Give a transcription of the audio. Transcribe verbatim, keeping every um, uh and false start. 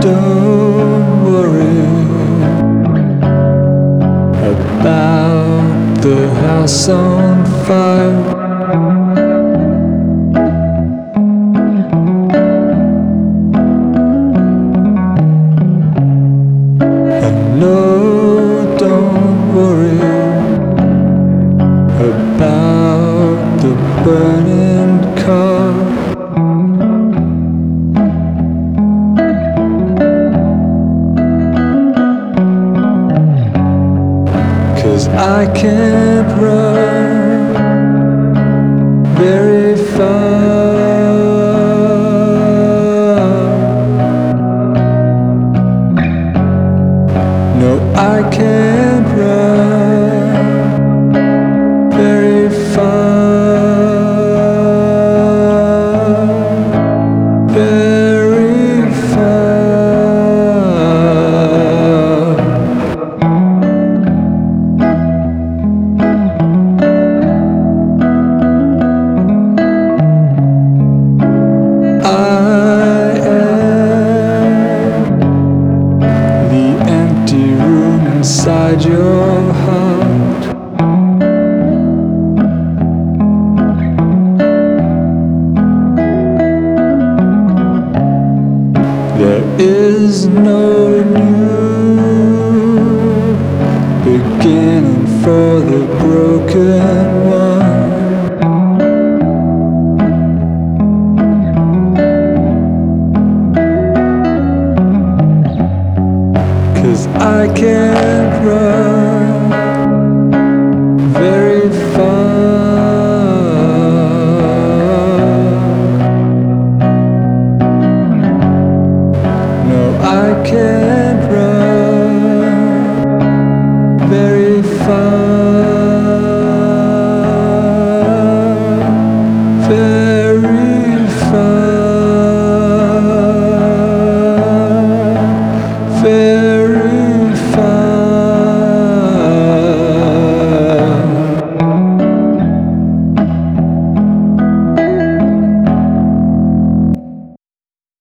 Don't worry about the house on fire. And no, don't worry about the burning car. 'Cause I can't run very far. No, I can't run very far. Very far. I am the empty room inside your heart. There is no new beginning for the broken one. Cause I can't run